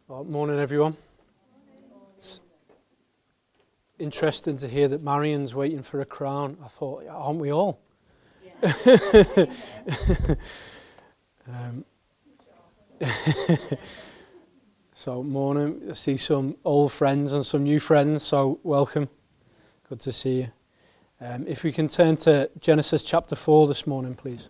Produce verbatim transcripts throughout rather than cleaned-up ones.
Well, morning, everyone. It's interesting to hear that Marion's waiting for a crown. I thought, aren't we all? Yeah. um, so, morning. I see some old friends and some new friends, so welcome. Good to see you. Um, if we can turn to Genesis chapter four this morning, please.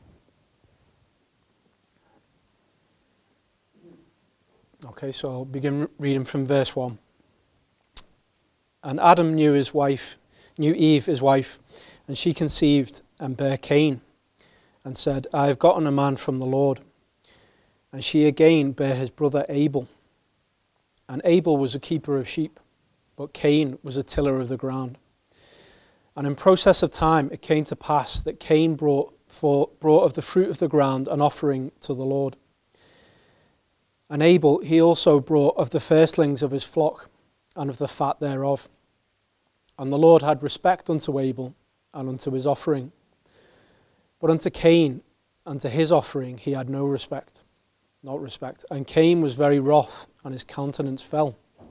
Okay, so I'll begin reading from verse one. And Adam knew his wife, knew Eve his wife, and she conceived and bare Cain, and said, I have gotten a man from the Lord. And she again bare his brother Abel. And Abel was a keeper of sheep, but Cain was a tiller of the ground. And in process of time it came to pass that Cain brought, for, brought of the fruit of the ground an offering to the Lord. And Abel he also brought of the firstlings of his flock, and of the fat thereof. And the Lord had respect unto Abel, and unto his offering. But unto Cain, and to his offering, he had no respect, not respect. And Cain was very wroth, and his countenance fell.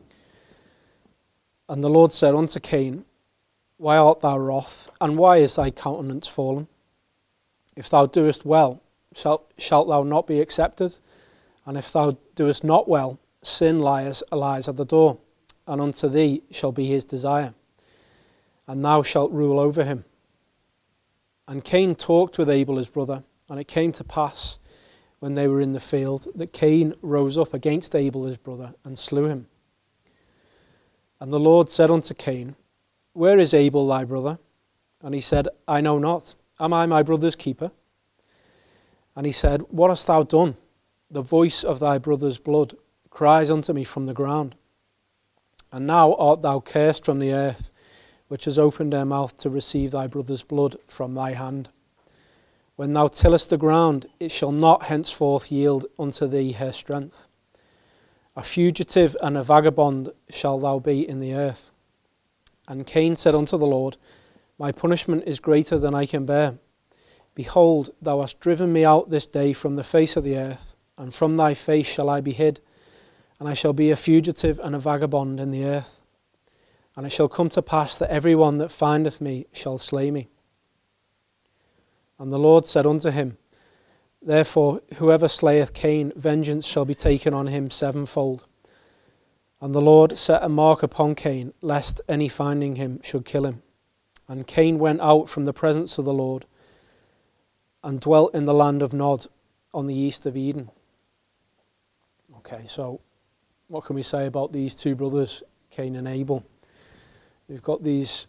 And the Lord said unto Cain, Why art thou wroth, and why is thy countenance fallen? If thou doest well, shalt, shalt thou not be accepted? And if thou doest not well, sin lies, lies at the door, and unto thee shall be his desire, and thou shalt rule over him. And Cain talked with Abel his brother, and it came to pass, when they were in the field, that Cain rose up against Abel his brother, and slew him. And the Lord said unto Cain, Where is Abel thy brother? And he said, I know not. Am I my brother's keeper? And he said, What hast thou done? The voice of thy brother's blood cries unto me from the ground. And now art thou cursed from the earth, which has opened her mouth to receive thy brother's blood from thy hand. When thou tillest the ground, it shall not henceforth yield unto thee her strength. A fugitive and a vagabond shalt thou be in the earth. And Cain said unto the Lord, My punishment is greater than I can bear. Behold, thou hast driven me out this day from the face of the earth, and from thy face shall I be hid, and I shall be a fugitive and a vagabond in the earth. And it shall come to pass that every one that findeth me shall slay me. And the Lord said unto him, Therefore whoever slayeth Cain, vengeance shall be taken on him sevenfold. And the Lord set a mark upon Cain, lest any finding him should kill him. And Cain went out from the presence of the Lord, and dwelt in the land of Nod, on the east of Eden. Okay, so what can we say about these two brothers, Cain and Abel? We've got these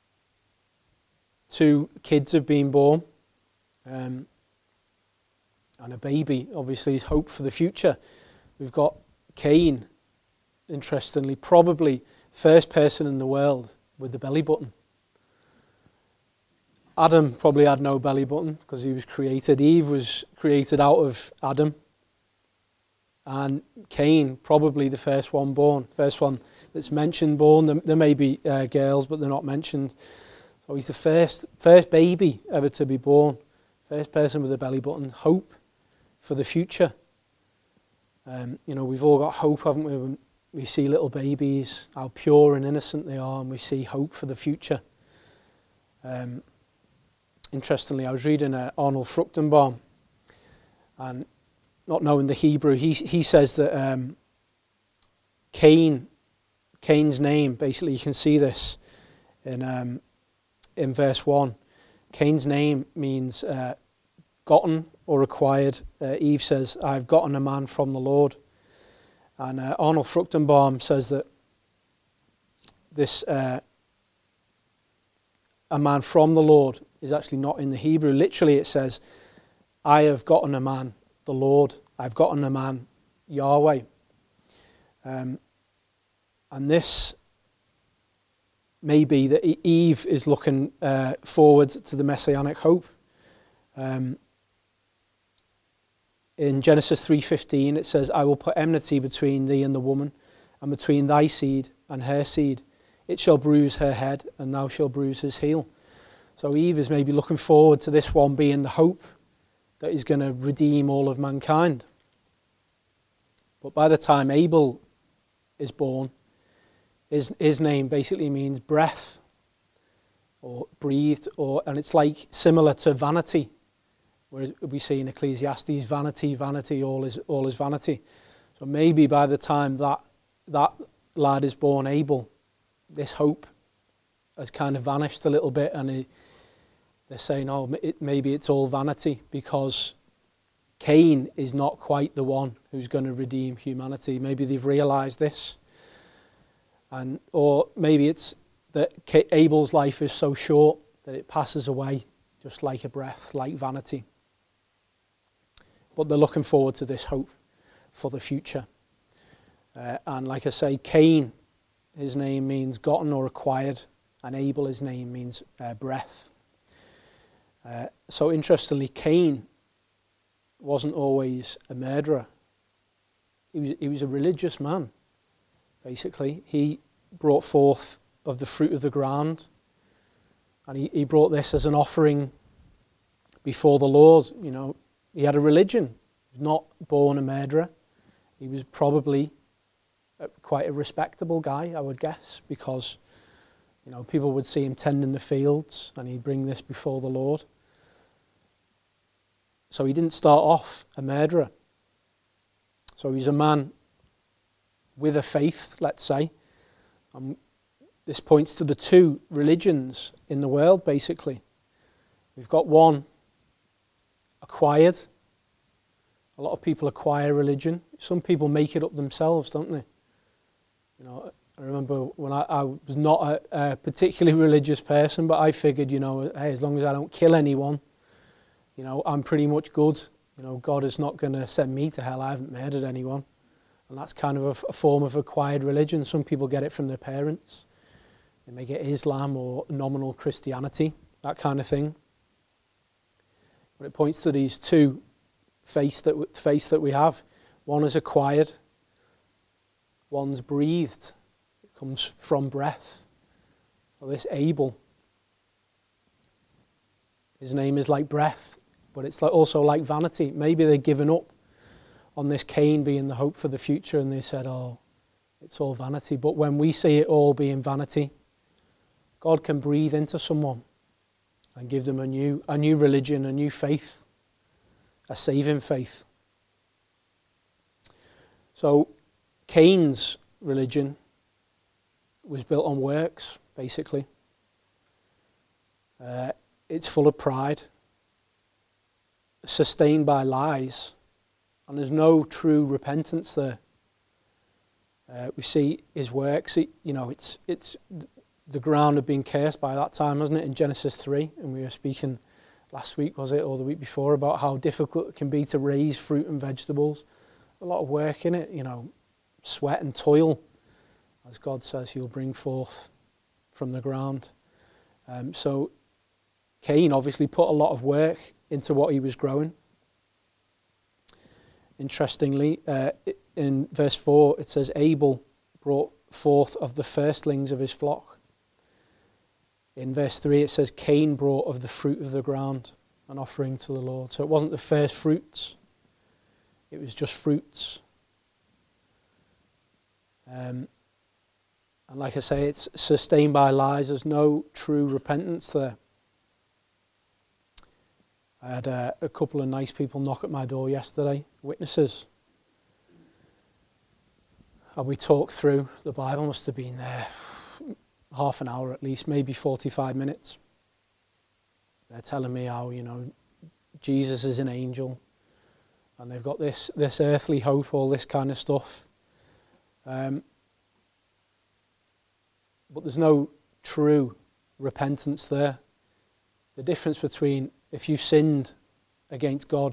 two kids have been born, um, and a baby obviously is hope for the future. We've got Cain, interestingly, probably first person in the world with the belly button. Adam probably had no belly button because he was created. Eve was created out of Adam. And Cain, probably the first one born, first one that's mentioned born. There, there may be uh, girls, but they're not mentioned. So he's the first, first baby ever to be born, first person with a belly button. Hope for the future. Um, you know, we've all got hope, haven't we? When we see little babies, how pure and innocent they are, and we see hope for the future. Um, interestingly, I was reading uh, Arnold Fruchtenbaum, and not knowing the Hebrew, he he says that um, Cain, Cain's name, basically you can see this in um, in verse one. Cain's name means uh, gotten or acquired. Uh, Eve says, I've gotten a man from the Lord. And uh, Arnold Fruchtenbaum says that this uh, a man from the Lord is actually not in the Hebrew. Literally it says, I have gotten a man, the Lord. I've gotten a man, Yahweh. Um, and this may be that Eve is looking uh, forward to the messianic hope. Um, in Genesis three fifteen it says, I will put enmity between thee and the woman, and between thy seed and her seed. It shall bruise her head, and thou shalt bruise his heel. So Eve is maybe looking forward to this one being the hope that is going to redeem all of mankind. But by the time Abel is born, his, his name basically means breath, or breathed, or and it's like similar to vanity, where we see in Ecclesiastes, vanity, vanity, all is all is vanity. So maybe by the time that that lad is born, Abel, this hope has kind of vanished a little bit, and he, they're saying, oh, it, maybe it's all vanity, because Cain is not quite the one who's going to redeem humanity. Maybe they've realised this. And or maybe it's that Abel's life is so short that it passes away just like a breath, like vanity. But they're looking forward to this hope for the future. Uh, and like I say, Cain, his name means gotten or acquired, and Abel, his name means uh, breath. Uh, so interestingly, Cain wasn't always a murderer. He was, he was a religious man, basically. He brought forth of the fruit of the ground, and he, he brought this as an offering before the Lord. You know, he had a religion. He was not born a murderer. He was probably a, quite a respectable guy, I would guess, because, you know, people would see him tending the fields, and he'd bring this before the Lord. So he didn't start off a murderer. So he's a man with a faith, let's say. Um, this points to the two religions in the world, basically. We've got one acquired. A lot of people acquire religion. Some people make it up themselves, don't they? You know, I remember when I, I was not a, a particularly religious person, but I figured, you know, hey, as long as I don't kill anyone, you know, I'm pretty much good. You know, God is not going to send me to hell. I haven't murdered anyone. And that's kind of a, a form of acquired religion. Some people get it from their parents. They may get Islam or nominal Christianity, that kind of thing. But it points to these two faiths that, faiths that we have. One is acquired. One's breathed. It comes from breath. Well, this Abel, his name is like breath, but it's like also like vanity. Maybe they've given up on this Cain being the hope for the future, and they said, oh, it's all vanity. But when we see it all being vanity, God can breathe into someone and give them a new, a new religion, a new faith, a saving faith. So Cain's religion was built on works, basically. Uh, it's full of pride, sustained by lies, and there's no true repentance there. Uh, we see his works. He, you know, it's it's the ground had been cursed by that time, wasn't it? In Genesis three, and we were speaking last week, was it, or the week before, about how difficult it can be to raise fruit and vegetables. A lot of work in it, you know, sweat and toil, as God says, you'll bring forth from the ground. Um, so Cain obviously put a lot of work into what he was growing. Interestingly, uh, in verse four, it says, Abel brought forth of the firstlings of his flock. In verse three, it says, Cain brought of the fruit of the ground, an offering to the Lord. So it wasn't the first fruits, it was just fruits. Um, and like I say, it's sustained by lies. There's no true repentance there. I had uh, a couple of nice people knock at my door yesterday, witnesses. And we talked through the Bible. Must have been there half an hour at least, maybe forty-five minutes. They're telling me how, you know, Jesus is an angel, and they've got this this earthly hope, all this kind of stuff. Um, but there's no true repentance there. The difference between if you've sinned against God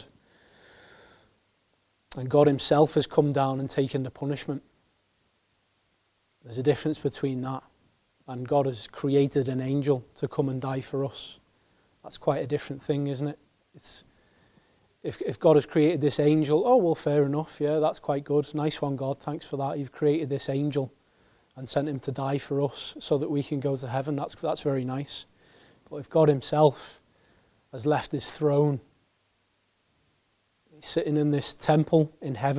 and God himself has come down and taken the punishment, there's a difference between that and God has created an angel to come and die for us. That's quite a different thing, isn't it? It's if if God has created this angel, oh, well, fair enough, yeah, that's quite good. Nice one, God, thanks for that. You've created this angel and sent him to die for us so that we can go to heaven. That's that's very nice. But if God himself has left his throne, he's sitting in this temple in heaven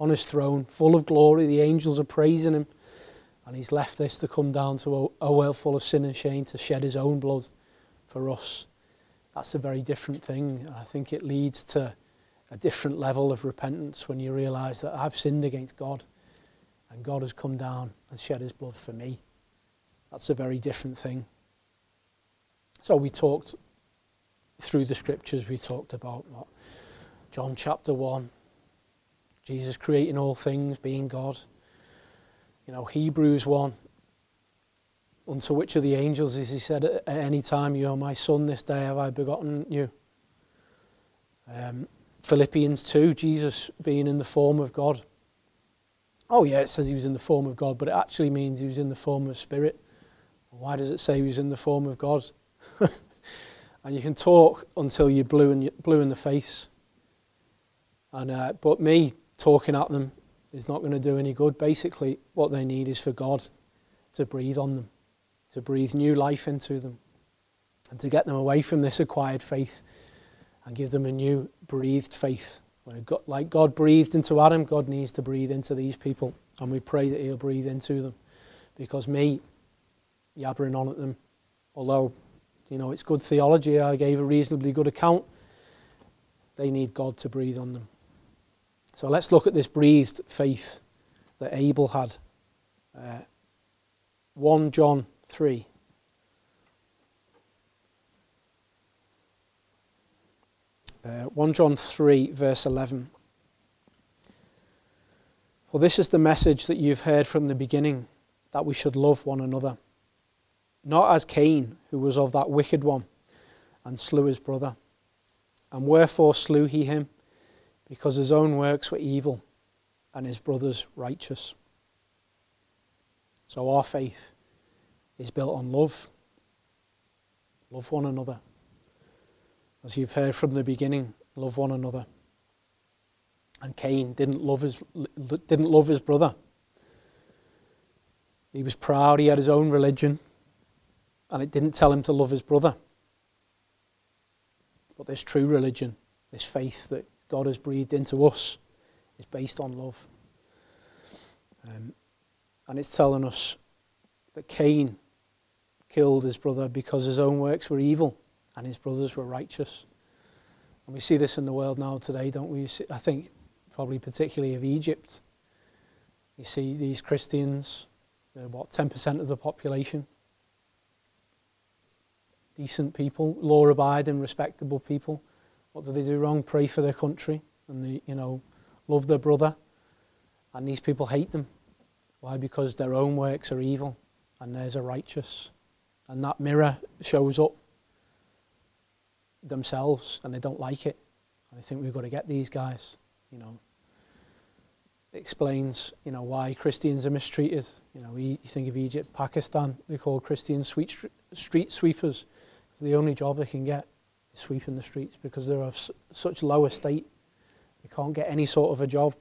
on his throne, full of glory. The angels are praising him. And he's left this to come down to a, a world full of sin and shame, to shed his own blood for us. That's a very different thing. I think it leads to a different level of repentance when you realise that I've sinned against God and God has come down and shed his blood for me. That's a very different thing. So we talked through the scriptures, we talked about what, John chapter one, Jesus creating all things, being God. You know, Hebrews one, unto which of the angels, as he said, at any time, you are my son, this day have I begotten you. Um, Philippians two, Jesus being in the form of God. Oh yeah, it says he was in the form of God, but it actually means he was in the form of spirit. Why does it say he was in the form of God? And you can talk until you're blue in, blue in the face. And uh, but me talking at them is not going to do any good. Basically, what they need is for God to breathe on them, to breathe new life into them, and to get them away from this acquired faith and give them a new breathed faith. When God, like God breathed into Adam, God needs to breathe into these people, and we pray that he'll breathe into them. Because me yabbering on at them, although, you know, it's good theology, I gave a reasonably good account, they need God to breathe on them. So let's look at this breathed faith that Abel had. Uh, First John three. Uh, First John three, verse eleven. For this is the message that you've heard from the beginning, that we should love one another. Not as Cain, who was of that wicked one, and slew his brother. And wherefore slew he him? Because his own works were evil, and his brother's righteous. So our faith is built on love. Love one another. As you've heard from the beginning, love one another. And Cain didn't love his didn't love his brother. He was proud, he had his own religion, and it didn't tell him to love his brother. But this true religion, this faith that God has breathed into us, is based on love. Um, and it's telling us that Cain killed his brother because his own works were evil and his brothers were righteous. And we see this in the world now today, don't we? I think probably particularly of Egypt. You see these Christians, they're what, ten percent of the population? Decent people, law-abiding, respectable people. What do they do wrong? Pray for their country and they, you know, love their brother. And these people hate them. Why? Because their own works are evil and theirs are righteous. And that mirror shows up themselves and they don't like it. And I think we've got to get these guys, you know. It explains, you know, why Christians are mistreated. You know, you think of Egypt, Pakistan, they call Christians street, street sweepers. The only job they can get is sweeping the streets because they're of s- such low estate. They can't get any sort of a job.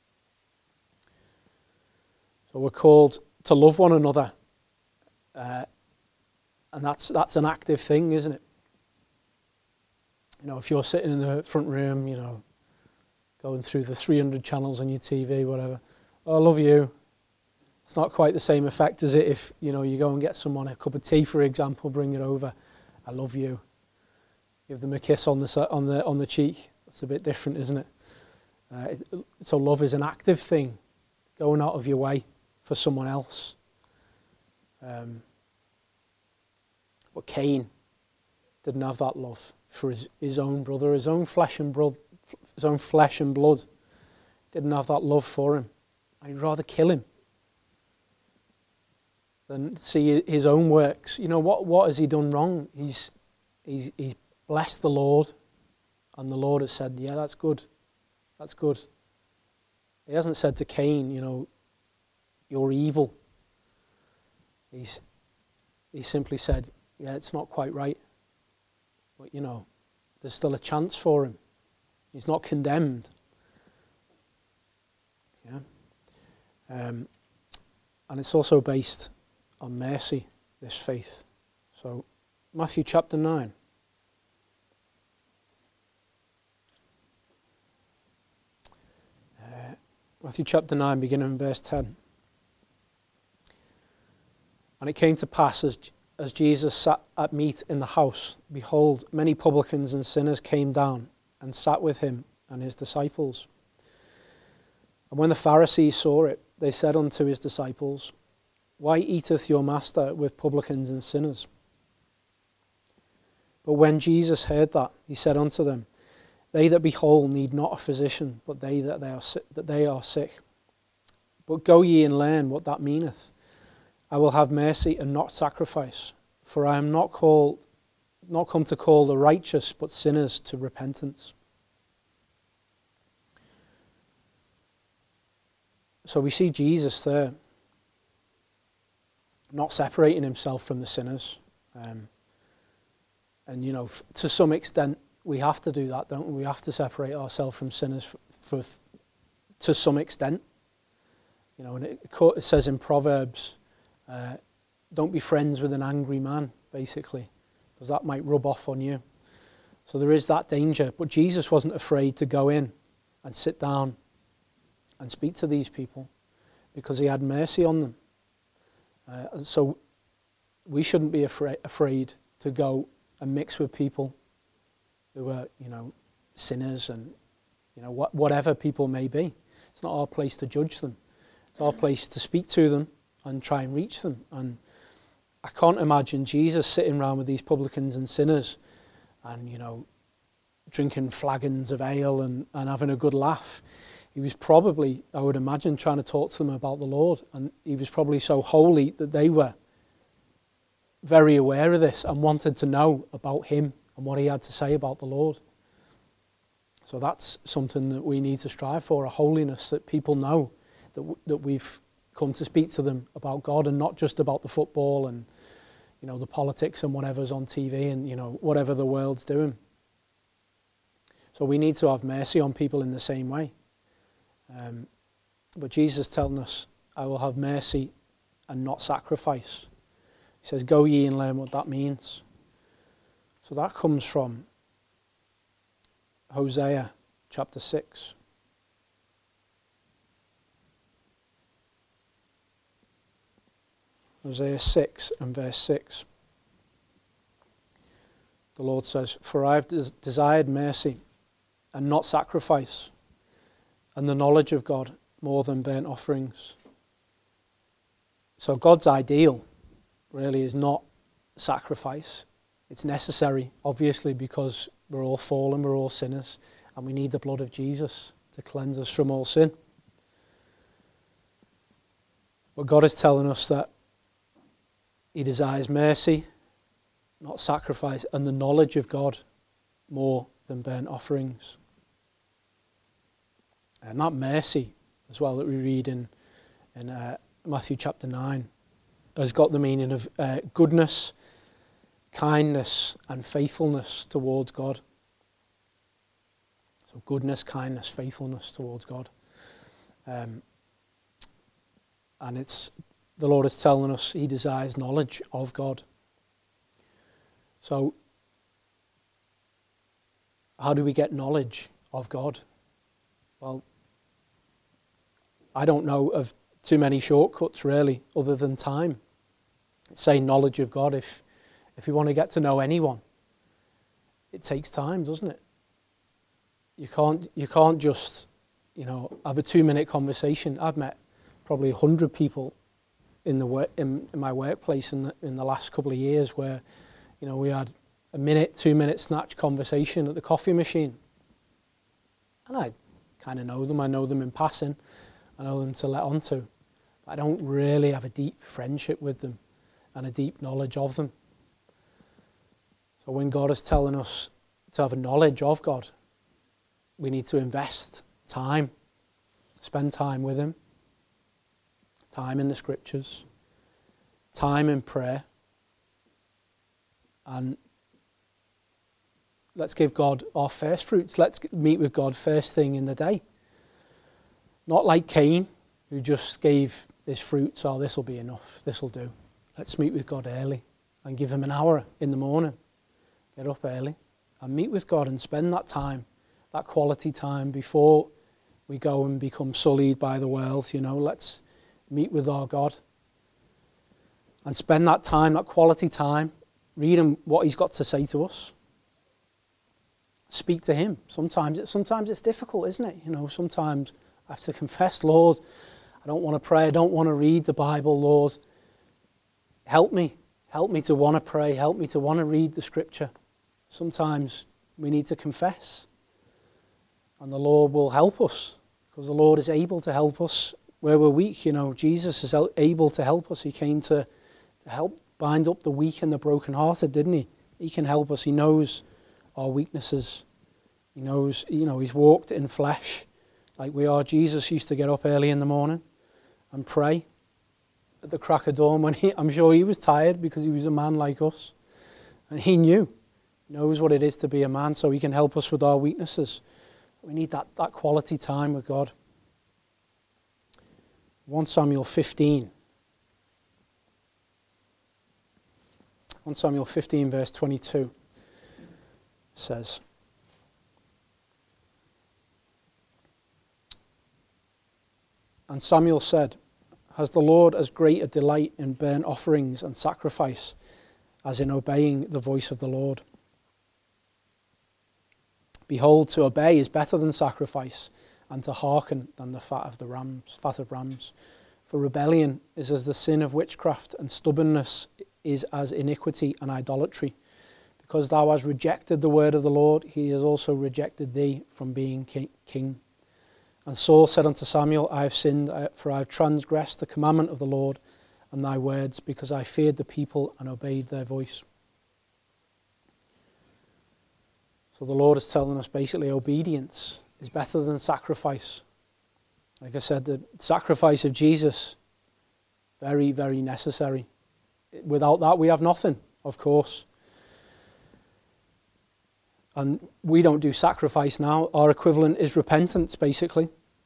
So we're called to love one another. Uh, and that's that's an active thing, isn't it? You know, if you're sitting in the front room, you know, going through the three hundred channels on your T V, whatever, oh, I love you. It's not quite the same effect as it if, you know, you go and get someone a cup of tea, for example, bring it over. I love you. Give them a kiss on the on the on the cheek. That's a bit different, isn't it? Uh, it? So love is an active thing, going out of your way for someone else. Um, but Cain didn't have that love for his, his own brother, his own flesh and blood, his own flesh and blood. Didn't have that love for him. I'd rather kill him than see his own works. You know, what what has he done wrong? He's he's he's blessed the Lord, and the Lord has said, yeah, that's good. That's good. He hasn't said to Cain, you know, you're evil. He's he simply said, yeah, it's not quite right. But, you know, there's still a chance for him. He's not condemned. Yeah. Um, and it's also based on mercy, this faith. So, Matthew chapter nine. Uh, Matthew chapter nine, beginning in verse ten. And it came to pass as, as Jesus sat at meat in the house, behold, many publicans and sinners came down and sat with him and his disciples. And when the Pharisees saw it, they said unto his disciples, Why eateth your master with publicans and sinners? But when Jesus heard that, he said unto them, They that be whole need not a physician, but they that they are si- that they are sick. But go ye and learn what that meaneth. I will have mercy and not sacrifice, for I am not called, not come to call the righteous, but sinners to repentance. So we see Jesus there, not separating himself from the sinners. Um, and, you know, f- to some extent, we have to do that, don't we? We have to separate ourselves from sinners for, for to some extent. You know, and it, it says in Proverbs, uh, don't be friends with an angry man, basically, because that might rub off on you. So there is that danger. But Jesus wasn't afraid to go in and sit down and speak to these people because he had mercy on them. Uh, so we shouldn't be afraid, afraid to go and mix with people who are, you know, sinners and, you know, what, whatever people may be. It's not our place to judge them. It's our place to speak to them and try and reach them. And I can't imagine Jesus sitting around with these publicans and sinners and, you know, drinking flagons of ale and, and having a good laugh. He was probably, I would imagine, trying to talk to them about the Lord. And he was probably so holy that they were very aware of this and wanted to know about him and what he had to say about the Lord. So that's something that we need to strive for, a holiness that people know that w- that we've come to speak to them about God and not just about the football and, you know, the politics and whatever's on T V and, you know, whatever the world's doing. So we need to have mercy on people in the same way. Um, but Jesus is telling us, I will have mercy and not sacrifice. He says, go ye and learn what that means. So that comes from Hosea chapter six. Hosea six and verse six. The Lord says, For I have des- desired mercy and not sacrifice, and the knowledge of God more than burnt offerings. So God's ideal really is not sacrifice. It's necessary, obviously, because we're all fallen, we're all sinners, and we need the blood of Jesus to cleanse us from all sin. But God is telling us that he desires mercy, not sacrifice, and the knowledge of God more than burnt offerings. And that mercy, as well, that we read in, in uh, Matthew chapter nine, has got the meaning of uh, goodness, kindness, and faithfulness towards God. So goodness, kindness, faithfulness towards God. Um, and it's the Lord is telling us he desires knowledge of God. So how do we get knowledge of God? Well, I don't know of too many shortcuts really, other than time. Say knowledge of God. If if you want to get to know anyone, it takes time, doesn't it? You can't you can't just, you know, have a two-minute conversation. I've met probably a hundred people in the work in, in my workplace in the, in the last couple of years, where, you know, we had a minute, two-minute snatch conversation at the coffee machine, and I kind of know them. I know them in passing. I know them to let on to. But I don't really have a deep friendship with them and a deep knowledge of them. So when God is telling us to have a knowledge of God, we need to invest time, spend time with him, time in the scriptures, time in prayer, and let's give God our first fruits. Let's meet with God first thing in the day. Not like Cain, who just gave his fruits, oh, this will be enough, this will do. Let's meet with God early and give him an hour in the morning. Get up early and meet with God and spend that time, that quality time before we go and become sullied by the world. You know, let's meet with our God and spend that time, that quality time, reading what he's got to say to us. Speak to him. Sometimes, it, sometimes it's difficult, isn't it? You know, sometimes I have to confess, Lord, I don't want to pray, I don't want to read the Bible, Lord. Help me. Help me to want to pray. Help me to want to read the scripture. Sometimes we need to confess. And the Lord will help us, because the Lord is able to help us where we're weak. You know, Jesus is able to help us. He came to, to help bind up the weak and the brokenhearted, didn't he? He can help us. He knows our weaknesses. He knows, you know, he's walked in flesh like we are. Jesus used to get up early in the morning and pray at the crack of dawn when he, I'm sure he was tired because he was a man like us. And he knew, knows what it is to be a man, so he can help us with our weaknesses. We need that, that quality time with God. First Samuel fifteen. First Samuel fifteen verse twenty-two says, "And Samuel said, Has the Lord as great a delight in burnt offerings and sacrifice as in obeying the voice of the Lord? Behold, to obey is better than sacrifice, and to hearken than the fat of the rams, fat of rams. For rebellion is as the sin of witchcraft, and stubbornness is as iniquity and idolatry. Because thou hast rejected the word of the Lord, he has also rejected thee from being king. And Saul said unto Samuel, I have sinned, for I have transgressed the commandment of the Lord and thy words, because I feared the people and obeyed their voice." So the Lord is telling us basically obedience is better than sacrifice. Like I said, the sacrifice of Jesus, very, very necessary. Without that, we have nothing, of course. And we don't do sacrifice now. Our equivalent is repentance, basically.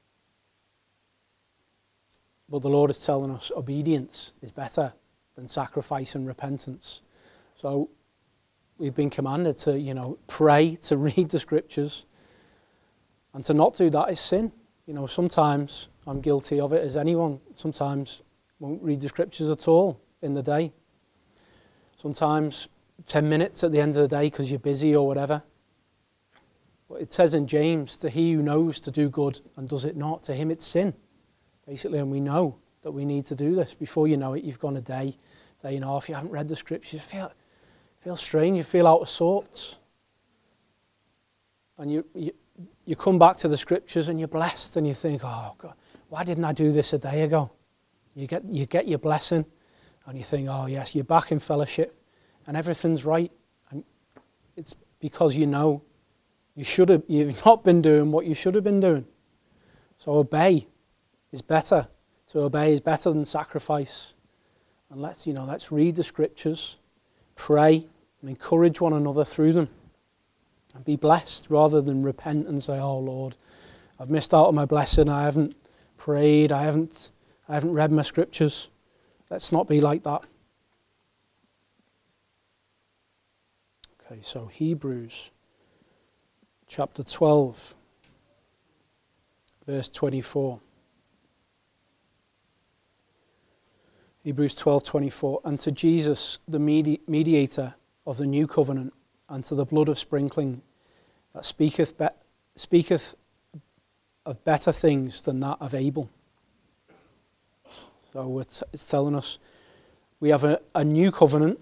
But the Lord is telling us obedience is better than sacrifice and repentance. So we've been commanded to, you know, pray, to read the scriptures. And to not do that is sin. You know, sometimes I'm guilty of it, as anyone. Sometimes won't read the scriptures at all in the day. Sometimes ten minutes at the end of the day because you're busy or whatever. But it says in James, to he who knows to do good and does it not, to him it's sin. Basically, and we know that we need to do this. Before you know it, you've gone a day, day and a half, you haven't read the scriptures, you feel, feel strange, you feel out of sorts. And you, you you come back to the scriptures and you're blessed and you think, oh God, why didn't I do this a day ago? You get you get your blessing and you think, oh yes, you're back in fellowship and everything's right. And it's because you know you should have, you've not been doing what you should have been doing. So obey is better. To obey is better than sacrifice. And let's, you know, let's read the scriptures, pray, and encourage one another through them. And be blessed rather than repent and say, oh Lord, I've missed out on my blessing, I haven't prayed, I haven't I haven't read my scriptures. Let's not be like that. Okay, so Hebrews chapter twelve, verse twenty-four. Hebrews twelve twenty-four. And to Jesus, the medi- mediator of the new covenant, and to the blood of sprinkling that speaketh be- speaketh of better things than that of Abel. So it's, it's telling us we have a, a new covenant.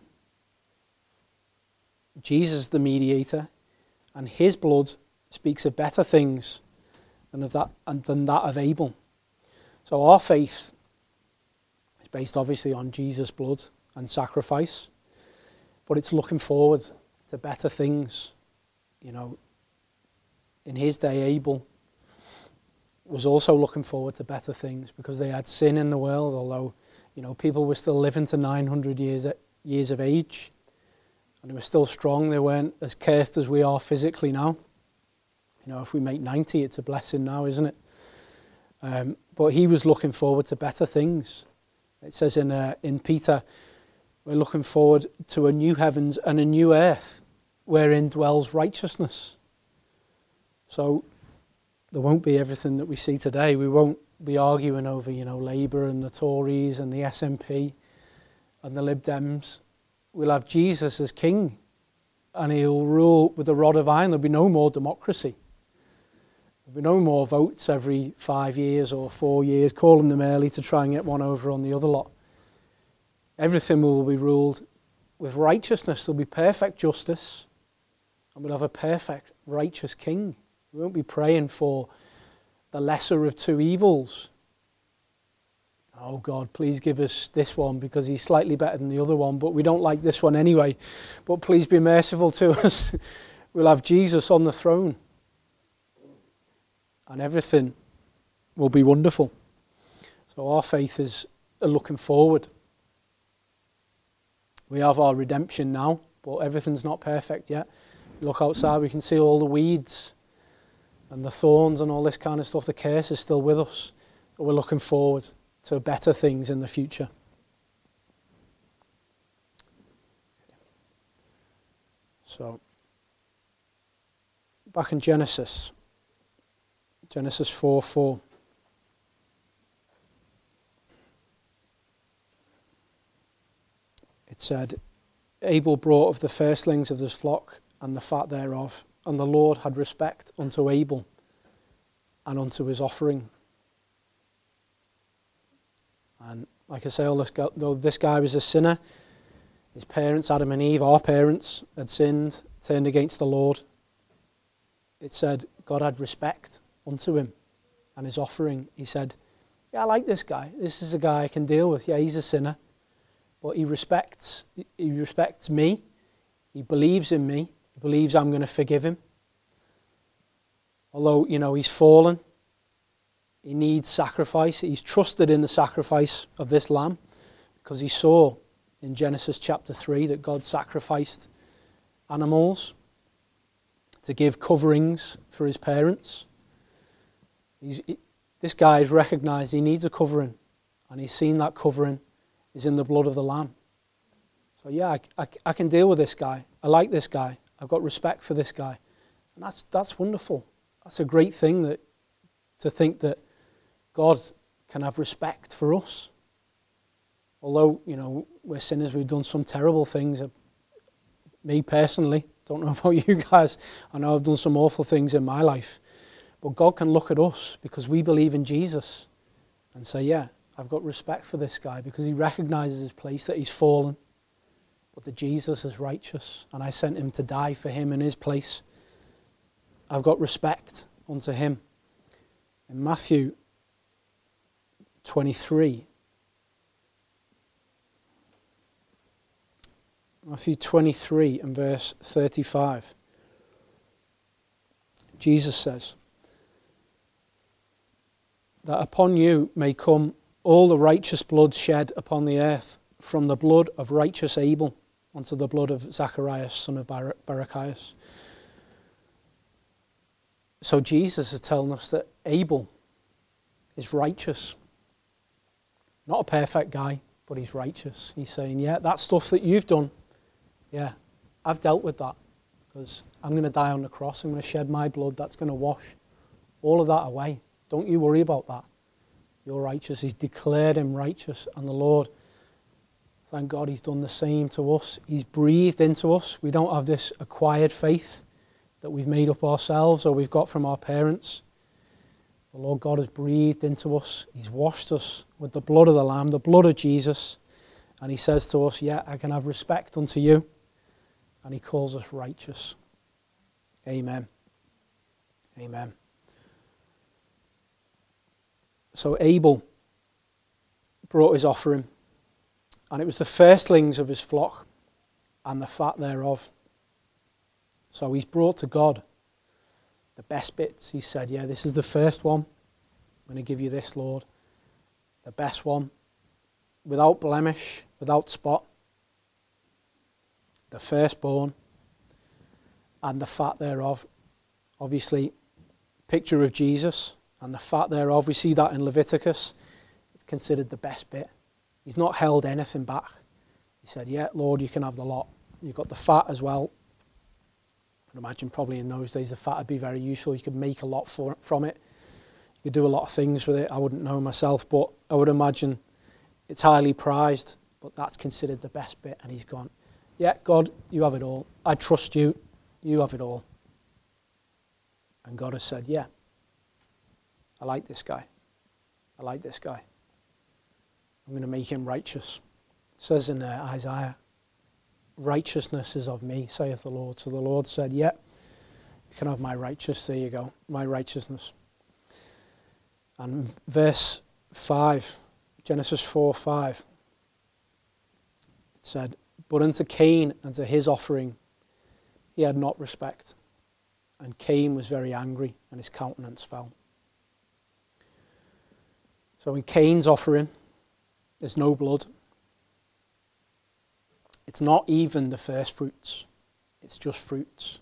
Jesus, the mediator, and his blood speaks of better things than of that and than that of Abel. So our faith is based obviously on Jesus' blood and sacrifice, but it's looking forward to better things. You know, in his day, Abel was also looking forward to better things because they had sin in the world, although, you know, people were still living to nine hundred years, years of age. And they were still strong. They weren't as cursed as we are physically now. You know, if we make ninety, it's a blessing now, isn't it? Um, but he was looking forward to better things. It says in uh, in Peter, we're looking forward to a new heavens and a new earth wherein dwells righteousness. So there won't be everything that we see today. We won't be arguing over, you know, Labour and the Tories and the S N P and the Lib Dems. We'll have Jesus as king, and he'll rule with a rod of iron. There'll be no more democracy. There'll be no more votes every five years or four years, calling them early to try and get one over on the other lot. Everything will be ruled with righteousness. There'll be perfect justice, and we'll have a perfect, righteous king. We won't be praying for the lesser of two evils. Oh God, please give us this one because he's slightly better than the other one, but we don't like this one anyway. But please be merciful to us. We'll have Jesus on the throne, and everything will be wonderful. So our faith is looking forward. We have our redemption now, but everything's not perfect yet. Look outside, we can see all the weeds and the thorns and all this kind of stuff. The curse is still with us, but we're looking forward to better things in the future. So, back in Genesis, Genesis four four. It said, Abel brought of the firstlings of his flock and the fat thereof, and the Lord had respect unto Abel and unto his offering. And like I say, though this guy was a sinner, his parents, Adam and Eve, our parents, had sinned, turned against the Lord. It said God had respect unto him and his offering. He said, yeah, I like this guy. This is a guy I can deal with. Yeah, he's a sinner, but he respects, he respects me. He believes in me. He believes I'm going to forgive him. Although, you know, he's fallen. He needs sacrifice. He's trusted in the sacrifice of this lamb because he saw in Genesis chapter three that God sacrificed animals to give coverings for his parents. He's, he, this guy has recognized he needs a covering, and he's seen that covering is in the blood of the lamb. So yeah, I, I, I can deal with this guy. I like this guy. I've got respect for this guy. And that's that's wonderful. That's a great thing, that to think that God can have respect for us. Although, you know, we're sinners, we've done some terrible things. Me personally, don't know about you guys. I know I've done some awful things in my life. But God can look at us because we believe in Jesus and say, yeah, I've got respect for this guy because he recognizes his place, that he's fallen, but that Jesus is righteous and I sent him to die for him in his place. I've got respect unto him. In Matthew twenty-three, Matthew twenty-three and verse thirty-five, Jesus says, that upon you may come all the righteous blood shed upon the earth, from the blood of righteous Abel unto the blood of Zacharias, son of Bar- Barachias. So Jesus is telling us that Abel is righteous. Not a perfect guy, but he's righteous. He's saying, yeah, that stuff that you've done, yeah, I've dealt with that. Because I'm going to die on the cross. I'm going to shed my blood. That's going to wash all of that away. Don't you worry about that. You're righteous. He's declared him righteous. And the Lord, thank God, he's done the same to us. He's breathed into us. We don't have this acquired faith that we've made up ourselves or we've got from our parents. The Lord God has breathed into us. He's washed us with the blood of the Lamb, the blood of Jesus. And he says to us, yeah, I can have respect unto you. And he calls us righteous. Amen. Amen. So Abel brought his offering, and it was the firstlings of his flock and the fat thereof. So he's brought to God the best bits. He said, yeah, this is the first one. I'm going to give you this, Lord. The best one, without blemish, without spot. The firstborn and the fat thereof. Obviously, picture of Jesus and the fat thereof. We see that in Leviticus. It's considered the best bit. He's not held anything back. He said, yeah, Lord, you can have the lot. You've got the fat as well. I imagine probably in those days the fat would be very useful. You could make a lot for, from it. You do a lot of things with it. I wouldn't know myself, but I would imagine it's highly prized, but that's considered the best bit. And he's gone, yeah, God, you have it all. I trust you. You have it all. And God has said, yeah, I like this guy. I like this guy. I'm going to make him righteous. It says in uh, Isaiah, righteousness is of me, saith the Lord. So the Lord said, yeah, you can have my righteousness. There you go, my righteousness. And verse five, Genesis four five, it said, but unto Cain and to his offering he had not respect. And Cain was very angry, and his countenance fell. So in Cain's offering, there's no blood. It's not even the first fruits. It's just fruits.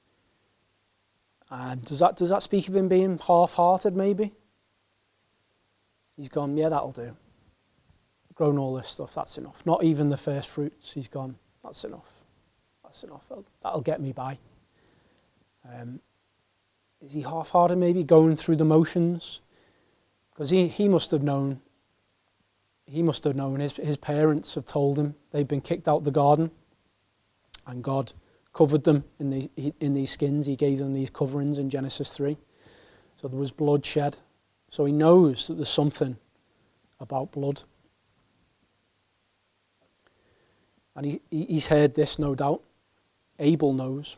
And does that, does that speak of him being half-hearted, maybe? He's gone, yeah, that'll do. Grown all this stuff, that's enough. Not even the first fruits. He's gone, that's enough. That's enough. That'll, that'll get me by. Um, is he half-hearted, maybe, going through the motions? Because he, he must have known, he must have known, his, his parents have told him they've been kicked out of the garden, and God covered them in these, in these skins. He gave them these coverings in Genesis three. So there was blood shed. So he knows that there's something about blood. And he, he's heard this, no doubt. Abel knows.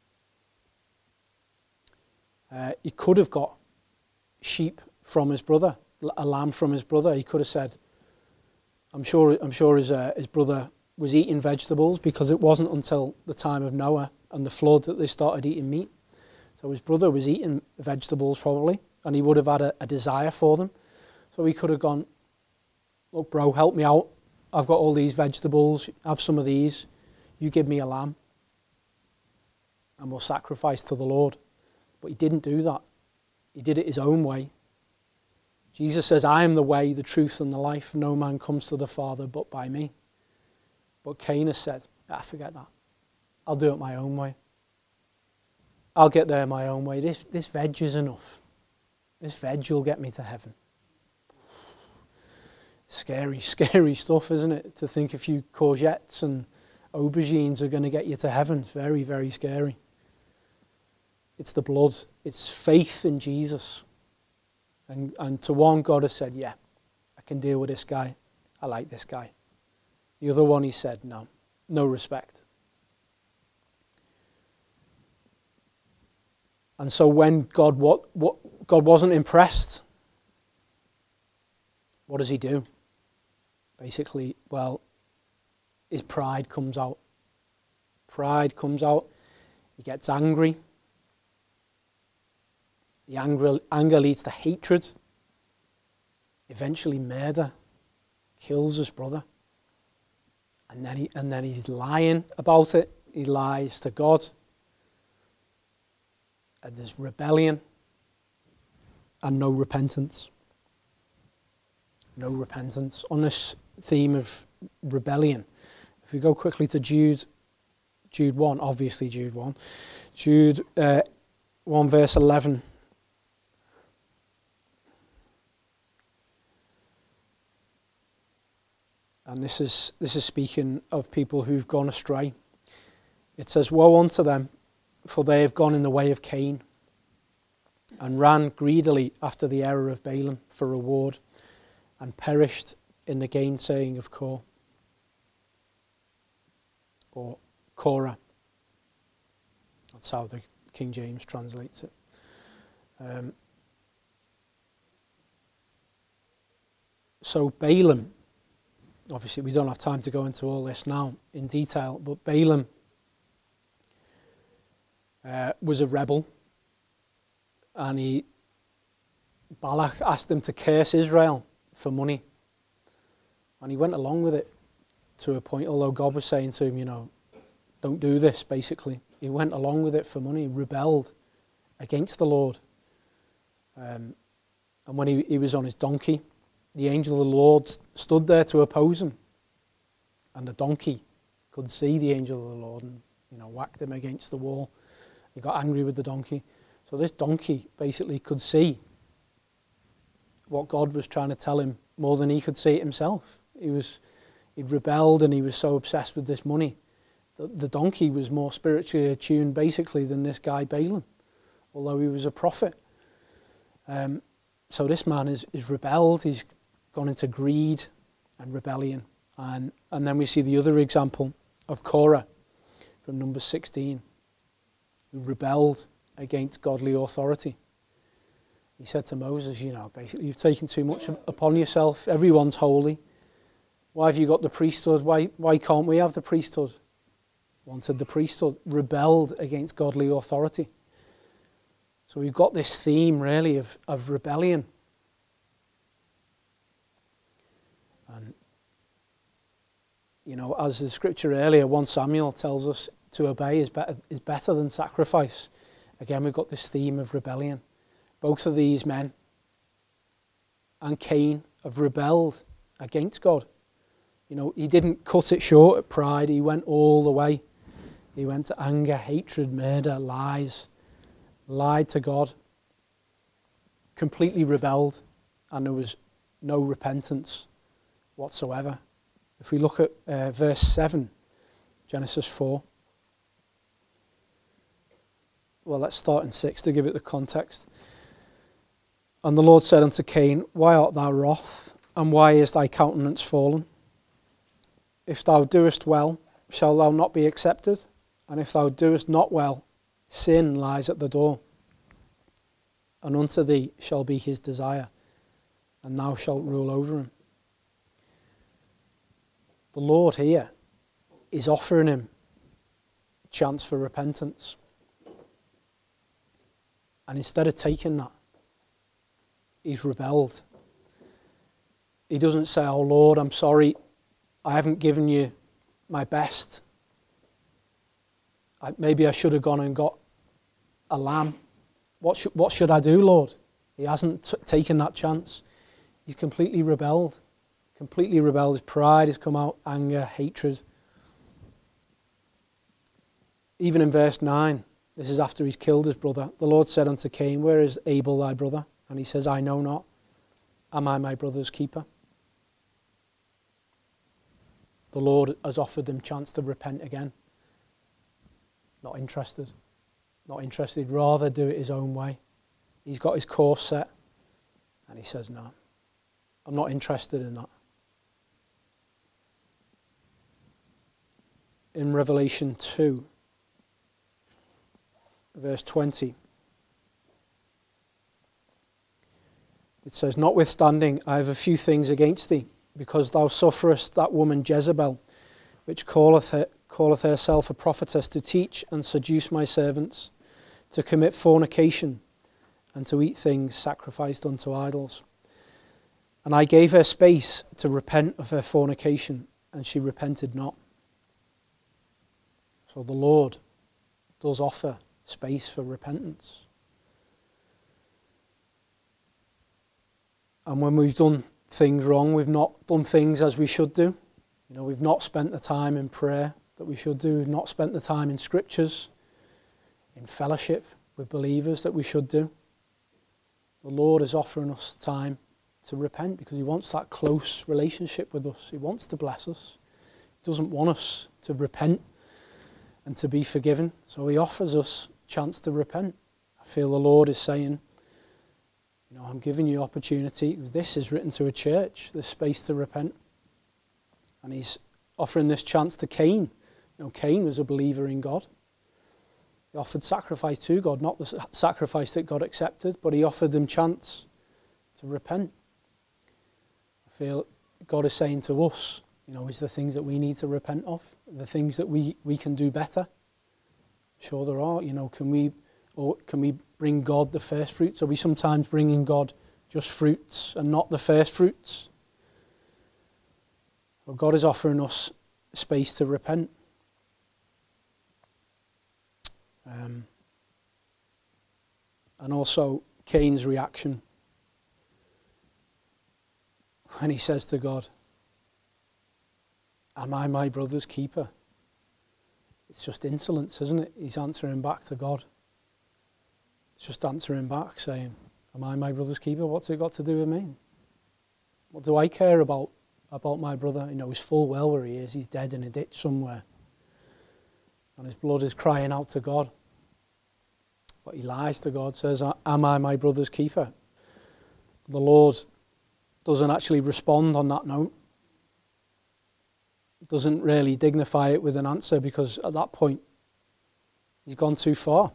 Uh, he could have got sheep from his brother, a lamb from his brother. He could have said, I'm sure I'm sure his, uh, his brother was eating vegetables, because it wasn't until the time of Noah and the flood that they started eating meat. So his brother was eating vegetables probably, and he would have had a, a desire for them. So he could have gone, look, bro, help me out. I've got all these vegetables. Have some of these. You give me a lamb, and we'll sacrifice to the Lord. But he didn't do that. He did it his own way. Jesus says, I am the way, the truth, and the life. No man comes to the Father but by me. But Cain has said, ah, forget that. I'll do it my own way. I'll get there my own way. This, this veg is enough. This veg will get me to heaven. Scary, scary stuff, isn't it? To think a few courgettes and aubergines are going to get you to heaven. It's very, very scary. It's the blood. It's faith in Jesus. And, and to one, God has said, yeah, I can deal with this guy. I like this guy. The other one, he said, no, no respect. And so when God, what, what, God wasn't impressed, what does he do? Basically, well, his pride comes out. Pride comes out. He gets angry. The anger, anger leads to hatred. Eventually murder. Kills his brother. And then he, and then he's lying about it. He lies to God. And there's rebellion. And no repentance. No repentance. On this theme of rebellion, if we go quickly to Jude, Jude one, obviously Jude one, Jude uh, one verse eleven. And this is this is speaking of people who've gone astray. It says, woe unto them, for they have gone in the way of Cain, and ran greedily after the error of Balaam for reward, and perished in the gainsaying of Kor, or Korah. That's how the King James translates it. Um, so Balaam, obviously we don't have time to go into all this now in detail, but Balaam uh, was a rebel, and he Balak asked him to curse Israel for money. And he went along with it to a point, although God was saying to him, you know, don't do this, basically. He went along with it for money, rebelled against the Lord. Um, and when he, he was on his donkey, the angel of the Lord stood there to oppose him. And the donkey could see the angel of the Lord and, you know, whacked him against the wall. He got angry with the donkey. So this donkey basically could see what God was trying to tell him more than he could say it himself. He was, he'd rebelled and he was so obsessed with this money that the donkey was more spiritually attuned basically than this guy Balaam, although he was a prophet. Um, so this man is, is rebelled, he's gone into greed and rebellion. And, and then we see the other example of Korah from Numbers sixteen, who rebelled against godly authority. He said to Moses, you know, basically, you've taken too much upon yourself. Everyone's holy. Why have you got the priesthood? Why, why can't we have the priesthood? Wanted the priesthood, rebelled against godly authority. So we've got this theme, really, of, of rebellion. And, you know, as the scripture earlier, First Samuel tells us to obey is better, is better than sacrifice. Again, we've got this theme of rebellion. Both of these men and Cain have rebelled against God. You know, he didn't cut it short at pride. He went all the way. He went to anger, hatred, murder, lies, lied to God, completely rebelled, and there was no repentance whatsoever. If we look at uh, verse seven, Genesis four. Well, let's start in six to give it the context. And the Lord said unto Cain, why art thou wroth, and why is thy countenance fallen? If thou doest well, shall thou not be accepted? And if thou doest not well, sin lies at the door. And unto thee shall be his desire, and thou shalt rule over him. The Lord here is offering him a chance for repentance. And instead of taking that, he's rebelled. He doesn't say, oh Lord, I'm sorry, I haven't given you my best. I, maybe I should have gone and got a lamb. What, sh- what should I do, Lord? He hasn't t- taken that chance. He's completely rebelled. Completely rebelled. His pride has come out, anger, hatred. Even in verse nine, this is after he's killed his brother. The Lord said unto Cain, where is Abel thy brother? And he says, I know not. Am I my brother's keeper? The Lord has offered them chance to repent again. Not interested. Not interested. Rather do it his own way. He's got his course set. And he says, no, I'm not interested in that. In Revelation two, verse twenty, it says, notwithstanding, I have a few things against thee, because thou sufferest that woman Jezebel, which calleth, her, calleth herself a prophetess, to teach and seduce my servants, to commit fornication, and to eat things sacrificed unto idols. And I gave her space to repent of her fornication, and she repented not. So the Lord does offer space for repentance. And when we've done things wrong, we've not done things as we should do. You know, we've not spent the time in prayer that we should do. We've not spent the time in scriptures, in fellowship with believers that we should do. The Lord is offering us time to repent because he wants that close relationship with us. He wants to bless us. He doesn't want us to repent and to be forgiven. So he offers us a chance to repent. I feel the Lord is saying, you know, I'm giving you opportunity. This is written to a church, the space to repent. And he's offering this chance to Cain. You know, Cain was a believer in God. He offered sacrifice to God, not the sacrifice that God accepted, but he offered them chance to repent. I feel God is saying to us, you know, is the things that we need to repent of, the things that we, we can do better. Sure there are, you know, can we or can we bring God the first fruits? Are we sometimes bringing God just fruits and not the first fruits? Well, God is offering us space to repent. Um, and also Cain's reaction when he says to God, am I my brother's keeper? It's just insolence, isn't it? He's answering back to God. It's just answering back saying, Am I my brother's keeper? What's it got to do with me? What do I care about about my brother? You know, he's full well where he is. He's dead in a ditch somewhere. And his blood is crying out to God. But he lies to God, says, am I my brother's keeper? The Lord doesn't actually respond on that note. Doesn't really dignify it with an answer, because at that point, he's gone too far.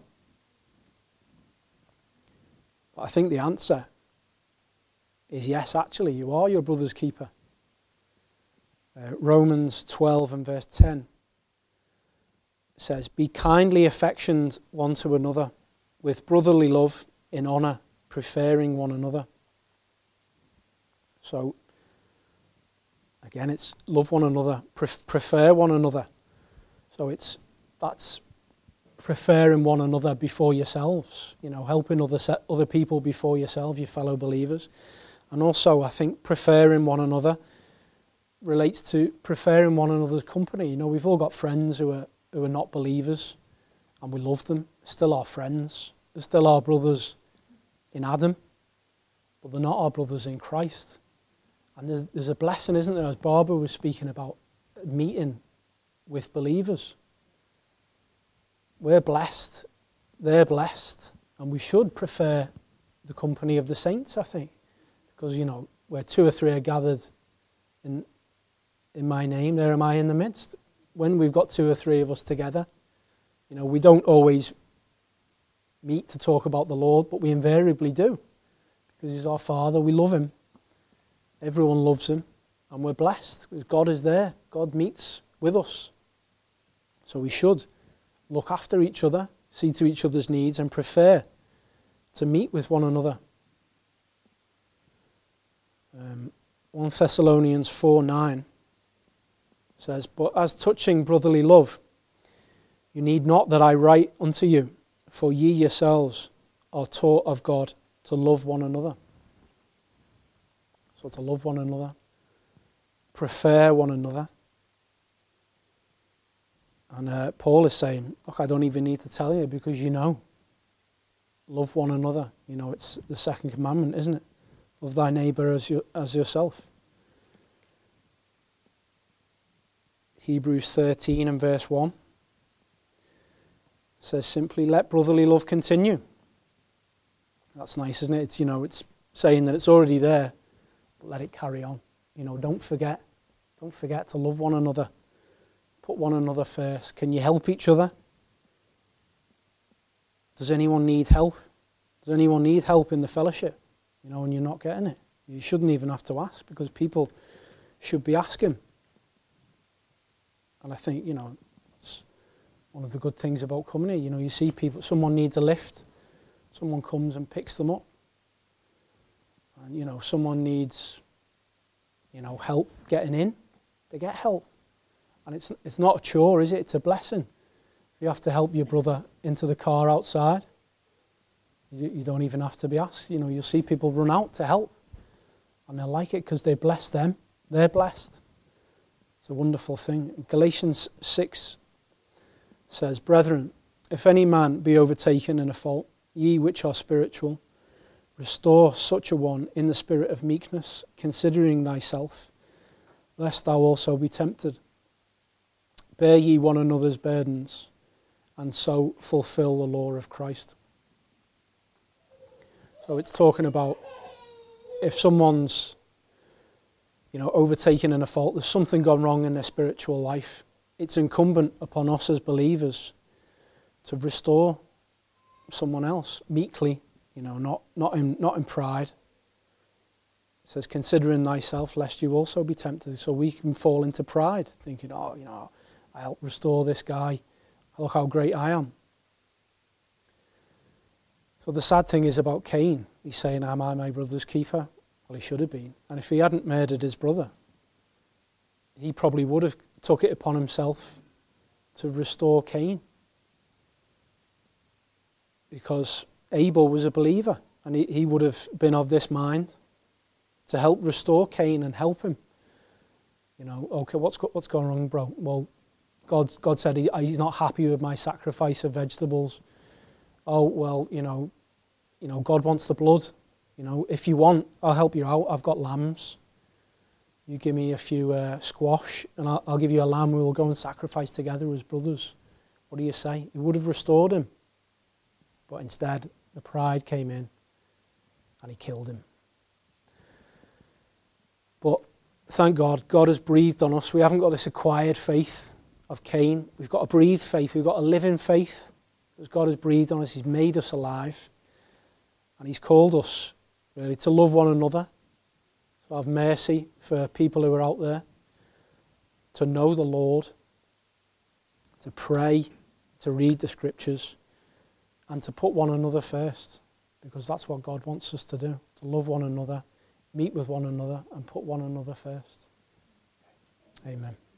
But I think the answer is yes, actually, you are your brother's keeper. Uh, Romans twelve and verse ten says, be kindly affectioned one to another, with brotherly love, in honour, preferring one another. So, again, it's love one another, pre- prefer one another. So it's that's preferring one another before yourselves, you know, helping other se- other people before yourself, your fellow believers. And also, I think preferring one another relates to preferring one another's company. You know, we've all got friends who are who are not believers, and we love them. They're still our friends. They're still our brothers in Adam, but they're not our brothers in Christ. And there's, there's a blessing, isn't there, as Barbara was speaking about, meeting with believers. We're blessed, they're blessed, and we should prefer the company of the saints, I think. Because, you know, where two or three are gathered in in my name, there am I in the midst. When we've got two or three of us together, you know, we don't always meet to talk about the Lord, but we invariably do. Because he's our Father, we love him. Everyone loves him, and we're blessed because God is there. God meets with us. So we should look after each other, see to each other's needs, and prefer to meet with one another. Um, First Thessalonians four nine says, but as touching brotherly love, you need not that I write unto you, for ye yourselves are taught of God to love one another. So to love one another, prefer one another. And uh, Paul is saying, look, I don't even need to tell you, because you know. Love one another. You know, it's the second commandment, isn't it? Love thy neighbour as, you, as yourself. Hebrews thirteen and verse one says simply, let brotherly love continue. That's nice, isn't it? It's, you know, it's saying that it's already there, but let it carry on. You know, don't forget. Don't forget to love one another. Put one another first. Can you help each other? Does anyone need help? Does anyone need help in the fellowship? You know, and you're not getting it. You shouldn't even have to ask, because people should be asking. And I think, you know, it's one of the good things about coming here. You know, you see people, someone needs a lift. Someone comes and picks them up. And, you know, someone needs, you know, help getting in. They get help. And it's it's not a chore, is it? It's a blessing. If you have to help your brother into the car outside, you, you don't even have to be asked. You know, you'll see people run out to help. And they'll like it because they bless them. They're blessed. It's a wonderful thing. Galatians six says, brethren, if any man be overtaken in a fault, ye which are spiritual, restore such a one in the spirit of meekness, considering thyself, lest thou also be tempted. Bear ye one another's burdens, and so fulfill the law of Christ. So it's talking about if someone's, you know, overtaken in a fault, there's something gone wrong in their spiritual life, it's incumbent upon us as believers to restore someone else meekly, you know, not not in not in pride. It says, considering thyself, lest you also be tempted. So we can fall into pride, thinking, oh, you know, I help restore this guy. Look how great I am. So the sad thing is about Cain. He's saying, am I my brother's keeper? Well, he should have been. And if he hadn't murdered his brother, he probably would have took it upon himself to restore Cain. Because Abel was a believer, and he, he would have been of this mind to help restore Cain and help him. You know, okay, what's what's gone wrong, bro? Well, God God said he, he's not happy with my sacrifice of vegetables. Oh, well, you know, you know, God wants the blood. You know, if you want, I'll help you out. I've got lambs. You give me a few uh, squash and I'll, I'll give you a lamb. We will go and sacrifice together as brothers. What do you say? He would have restored him. But instead, the pride came in and he killed him. But thank God, God has breathed on us. We haven't got this acquired faith of Cain. We've got a breathed faith. We've got a living faith. Because God has breathed on us. He's made us alive. And he's called us, really, to love one another. To have mercy for people who are out there. To know the Lord. To pray. To read the scriptures. And to put one another first. Because that's what God wants us to do. To love one another. Meet with one another and put one another first. Amen.